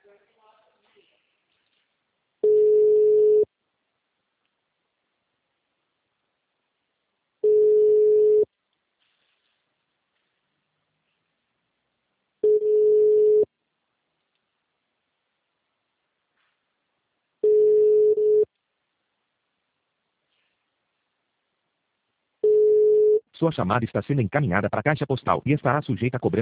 Sua chamada está sendo encaminhada para a caixa postal e estará sujeita a cobrança.